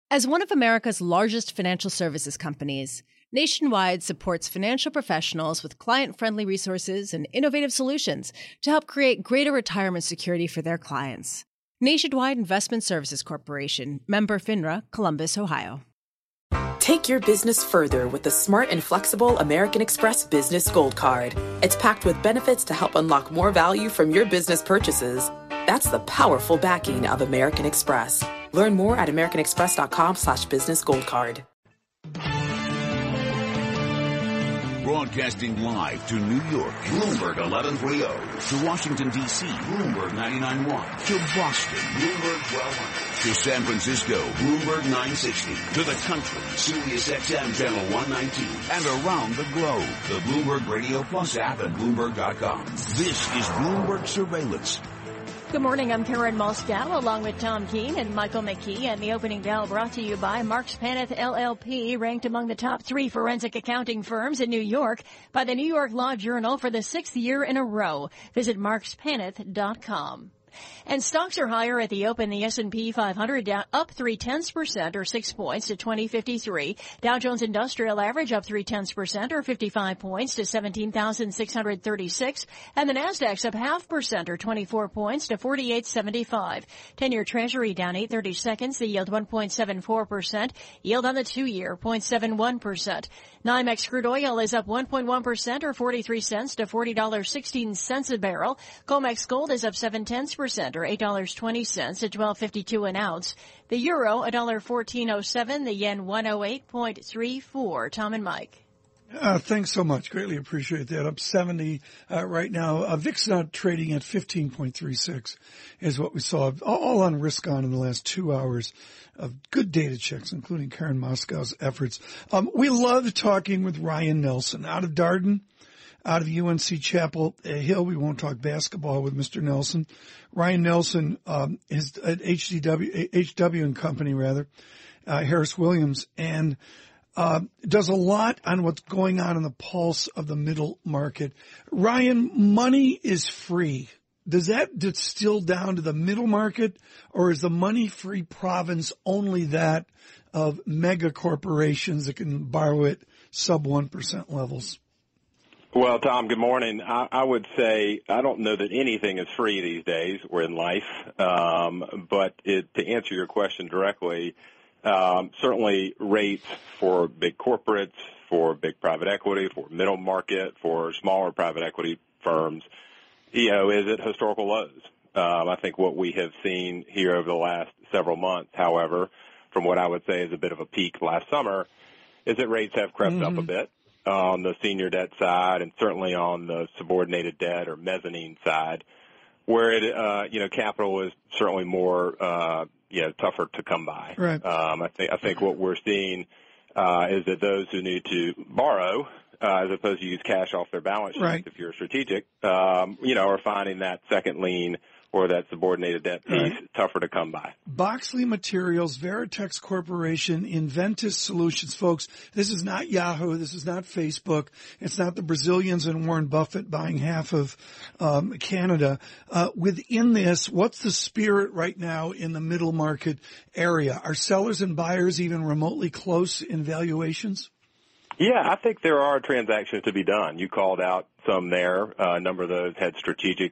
As one of America's largest financial services companies, Nationwide supports financial professionals with client-friendly resources and innovative solutions to help create greater retirement security for their clients. Nationwide Investment Services Corporation, member FINRA, Columbus, Ohio. Take your business further with the smart and flexible American Express Business Gold Card. It's packed with benefits to help unlock more value from your business purchases. That's the powerful backing of American Express. Learn more at americanexpress.com/businessgoldcard. Broadcasting live to New York, Bloomberg 1130. To Washington, D.C., Bloomberg 99.1. To Boston, Bloomberg 1200. To San Francisco, Bloomberg 960. To the country, Sirius XM Channel 119. And around the globe, the Bloomberg Radio Plus app at Bloomberg.com. This is Bloomberg Surveillance. Good morning. I'm Karen Moskow along with Tom Keene and Michael McKee. And the opening bell brought to you by Marks Paneth LLP, ranked among the top 3 forensic accounting firms in New York by the New York Law Journal for the 6th year in a row. Visit markspaneth.com. And stocks are higher at the open. The S&P 500 down up 0.3% or 6 points to 2053. Dow Jones Industrial Average up 0.3% or 55 points to 17,636. And the Nasdaq's up 0.5% or 24 points to 4875. 10-year Treasury down 8/32. The yield 1.74%. Yield on the 2-year 0.71%. NYMEX crude oil is up 1.1% or 43 cents to $40.16 a barrel. COMEX gold is up 0.7% or $8.20 at $12.52 an ounce. The euro $1.1407. The yen 108.34. Tom and Mike. Thanks so much. Greatly appreciate that. Up 70 right now. VIX not trading at 15.36 is what we saw, all on risk on in the last 2 hours of good data checks, including Karen Moskow's efforts. We love talking with Ryan Nelson out of Darden, out of UNC Chapel Hill. We won't talk basketball with Mr. Nelson. Ryan Nelson is at HW and Company, Harris Williams, and does a lot on what's going on in the pulse of the middle market. Ryan, money is free. Does that distill down to the middle market, or is the money-free province only that of mega corporations that can borrow at sub 1% levels? Well, Tom, good morning. I would say I don't know that anything is free these days or in life, but to answer your question directly, certainly rates for big corporates, for big private equity, for middle market, for smaller private equity firms, is at historical lows. I think what we have seen here over the last several months, however, from what I would say is a bit of a peak last summer, is that rates have crept up a bit on the senior debt side and certainly on the subordinated debt or mezzanine side, where capital is certainly more tougher to come by. Right. I think what we're seeing is that those who need to borrow, as opposed to use cash off their balance sheets, right, if you're strategic, are finding that second lien or that subordinated debt piece tougher to come by. Boxley Materials, Veritex Corporation, Inventus Solutions. Folks, this is not Yahoo. This is not Facebook. It's not the Brazilians and Warren Buffett buying half of Canada. Within this, what's the spirit right now in the middle market area? Are sellers and buyers even remotely close in valuations? Yeah, I think there are transactions to be done. You called out some there. A number of those had strategic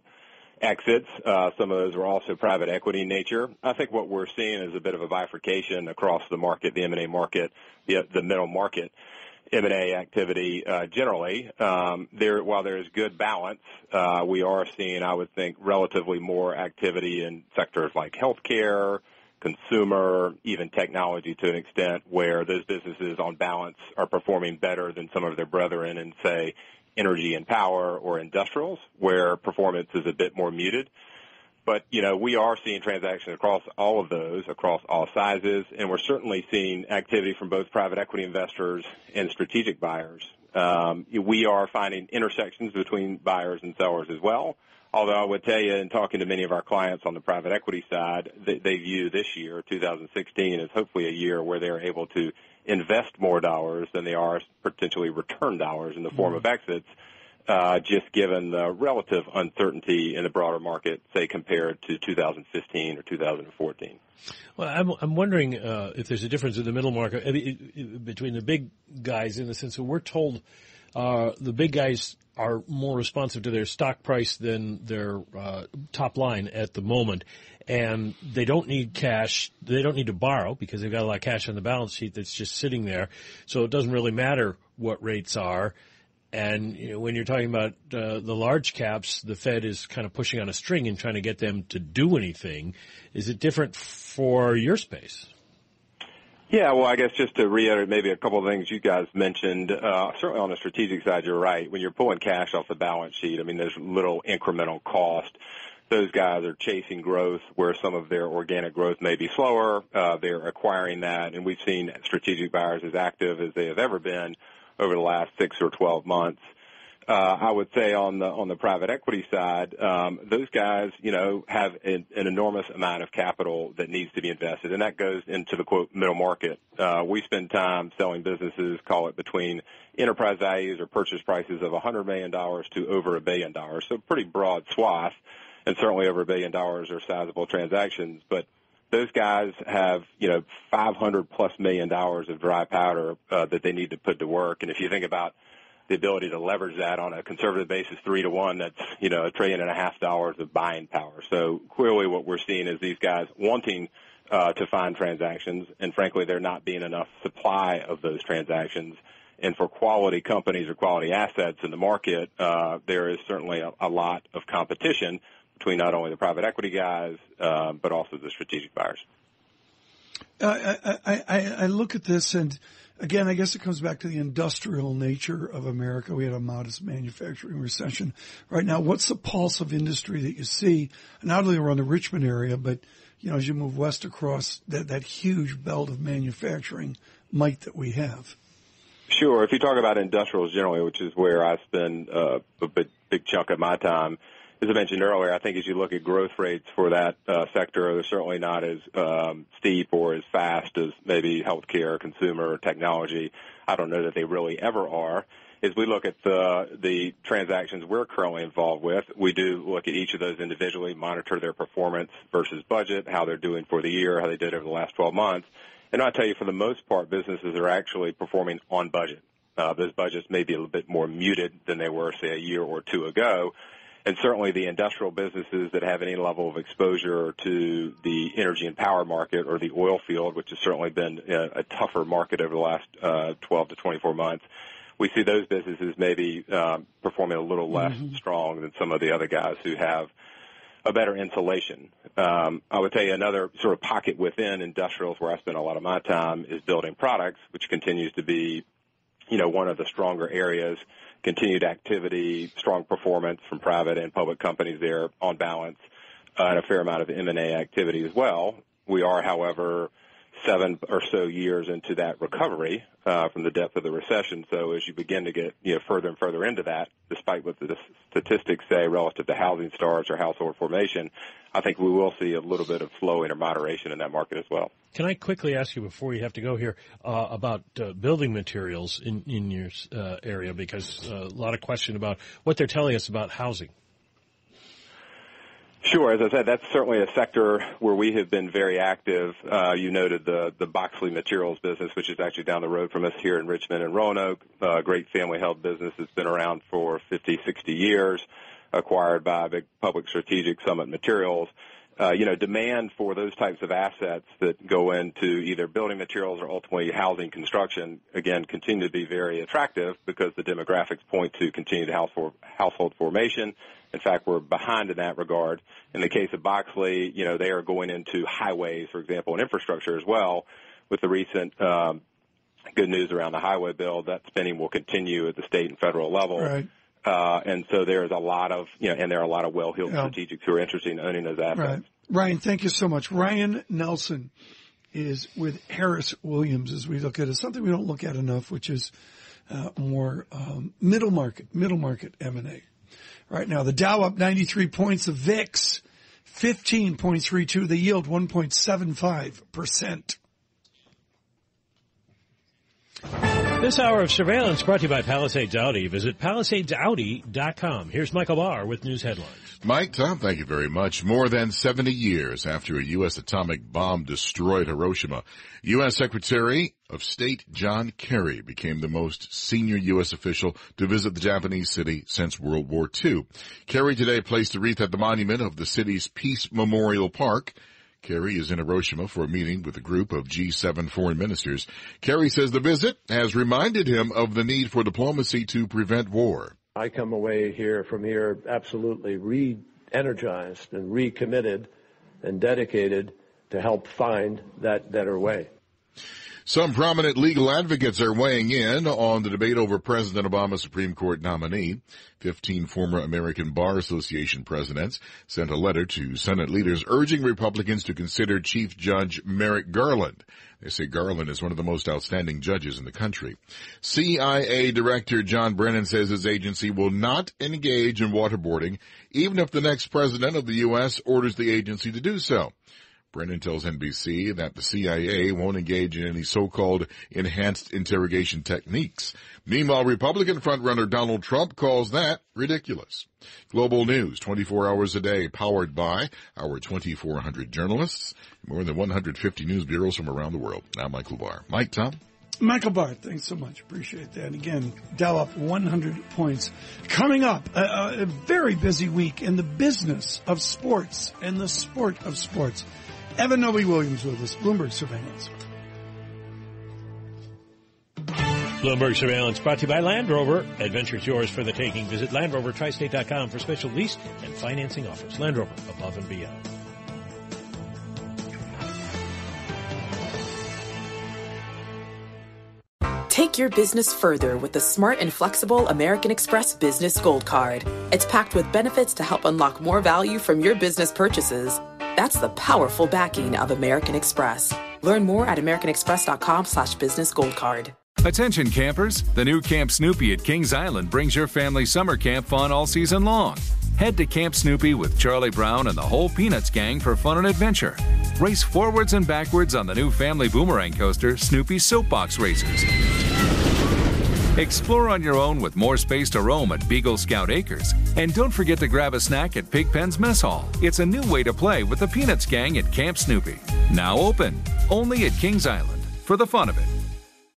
exits. Some of those were also private equity in nature. I think what we're seeing is a bit of a bifurcation across the market, the M&A market, the middle market M&A activity generally. While there is good balance, we are seeing, I would think, relatively more activity in sectors like healthcare, consumer, even technology to an extent, where those businesses on balance are performing better than some of their brethren in, say, energy and power or industrials, where performance is a bit more muted. But, we are seeing transactions across all of those, across all sizes, and we're certainly seeing activity from both private equity investors and strategic buyers. We are finding intersections between buyers and sellers as well. Although I would tell you, in talking to many of our clients on the private equity side, they view this year, 2016, as hopefully a year where they're able to invest more dollars than they are potentially return dollars in the form of exits, just given the relative uncertainty in the broader market, say, compared to 2015 or 2014. Well, I'm wondering if there's a difference in the middle market between the big guys in the sense that we're told the big guys are more responsive to their stock price than their top line at the moment, and they don't need cash. They don't need to borrow because they've got a lot of cash on the balance sheet that's just sitting there. So it doesn't really matter what rates are. And when you're talking about the large caps, the Fed is kind of pushing on a string and trying to get them to do anything. Is it different for your space? Yeah, well, I guess just to reiterate maybe a couple of things you guys mentioned, certainly on the strategic side, you're right. When you're pulling cash off the balance sheet, I mean, there's little incremental cost. Those guys are chasing growth where some of their organic growth may be slower. They're acquiring that, and we've seen strategic buyers as active as they have ever been over the last 6 or 12 months. I would say on the private equity side, those guys, have an enormous amount of capital that needs to be invested, and that goes into the quote middle market. We spend time selling businesses, call it between enterprise values or purchase prices of $100 million to over $1 billion. So pretty broad swath, and certainly over $1 billion are sizable transactions, but those guys have, $500+ million of dry powder that they need to put to work. And if you think about the ability to leverage that on a conservative basis 3-to-1, that's, $1.5 trillion of buying power. So clearly what we're seeing is these guys wanting to find transactions, and frankly, there not being enough supply of those transactions. And for quality companies or quality assets in the market, there is certainly a lot of competition between not only the private equity guys, but also the strategic buyers. I look at this, and again, I guess it comes back to the industrial nature of America. We had a modest manufacturing recession. Right now, what's the pulse of industry that you see, not only around the Richmond area, but, as you move west across that huge belt of manufacturing might that we have? Sure. If you talk about industrials generally, which is where I spend a big chunk of my time, as I mentioned earlier, I think as you look at growth rates for that sector, they're certainly not as steep or as fast as maybe healthcare, consumer, or technology. I don't know that they really ever are. As we look at the transactions we're currently involved with, we do look at each of those individually, monitor their performance versus budget, how they're doing for the year, how they did over the last 12 months. And I'll tell you, for the most part, businesses are actually performing on budget. Those budgets may be a little bit more muted than they were, say, a year or two ago. And certainly the industrial businesses that have any level of exposure to the energy and power market or the oil field, which has certainly been a tougher market over the last 12 to 24 months, we see those businesses maybe performing a little less strong than some of the other guys who have a better insulation. I would tell you another sort of pocket within industrials where I spend a lot of my time is building products, which continues to be, one of the stronger areas. Continued activity, strong performance from private and public companies there on balance, and a fair amount of M&A activity as well. We are, however, 7 or so years into that recovery from the depth of the recession. So as you begin to get further and further into that, despite what the statistics say relative to housing starts or household formation, I think we will see a little bit of slowing or moderation in that market as well. Can I quickly ask you before you have to go here about building materials in your area, because a lot of question about what they're telling us about housing. Sure. As I said, that's certainly a sector where we have been very active. You noted the Boxley Materials business, which is actually down the road from us here in Richmond and Roanoke. A great family-held business that's been around for 50, 60 years, acquired by a big public strategic Summit Materials. Demand for those types of assets that go into either building materials or ultimately housing construction, again, continue to be very attractive because the demographics point to continued household formation. In fact, we're behind in that regard. In the case of Boxley, they are going into highways, for example, and infrastructure as well. With the recent good news around the highway bill, that spending will continue at the state and federal level. Right. And so there's a lot of, and there are a lot of well-heeled strategics who are interested in owning those assets. Right. Ryan, thank you so much. Ryan Nelson is with Harris Williams as we look at something we don't look at enough, which is more middle market M&A. Right now, the Dow up 93 points, the VIX 15.32, the yield 1.75%. This hour of surveillance brought to you by Palisades Audi. Visit PalisadesAudi.com. Here's Michael Barr with news headlines. Mike, Tom, thank you very much. More than 70 years after a U.S. atomic bomb destroyed Hiroshima, U.S. Secretary of State John Kerry became the most senior U.S. official to visit the Japanese city since World War II. Kerry today placed a wreath at the monument of the city's Peace Memorial Park. Kerry is in Hiroshima for a meeting with a group of G7 foreign ministers. Kerry says the visit has reminded him of the need for diplomacy to prevent war. I come away from here absolutely re-energized and recommitted and dedicated to help find that better way. Some prominent legal advocates are weighing in on the debate over President Obama's Supreme Court nominee. 15 former American Bar Association presidents sent a letter to Senate leaders urging Republicans to consider Chief Judge Merrick Garland. They say Garland is one of the most outstanding judges in the country. CIA Director John Brennan says his agency will not engage in waterboarding, even if the next president of the U.S. orders the agency to do so. Brennan tells NBC that the CIA won't engage in any so-called enhanced interrogation techniques. Meanwhile, Republican frontrunner Donald Trump calls that ridiculous. Global news, 24 hours a day, powered by our 2,400 journalists, more than 150 news bureaus from around the world. Now, Michael Barr. Mike, Tom? Michael Barr, thanks so much. Appreciate that. Again, Dow up 100 points. Coming up, a very busy week in the business of sports and the sport of sports. Evan Noe-Williams with us, Bloomberg Surveillance. Bloomberg Surveillance brought to you by Land Rover. Adventure's yours for the taking. Visit LandRoverTristate.com for special lease and financing offers. Land Rover, above and beyond. Take your business further with the smart and flexible American Express Business Gold Card. It's packed with benefits to help unlock more value from your business purchases. That's the powerful backing of American Express. Learn more at americanexpress.com/businessgoldcard. Attention campers, the new Camp Snoopy at Kings Island brings your family summer camp fun all season long. Head to Camp Snoopy with Charlie Brown and the whole Peanuts gang for fun and adventure. Race forwards and backwards on the new family boomerang coaster, Snoopy's Soapbox Racers. Explore on your own with more space to roam at Beagle Scout Acres. And don't forget to grab a snack at Pigpen's Mess Hall. It's a new way to play with the Peanuts gang at Camp Snoopy. Now open, only at Kings Island, for the fun of it.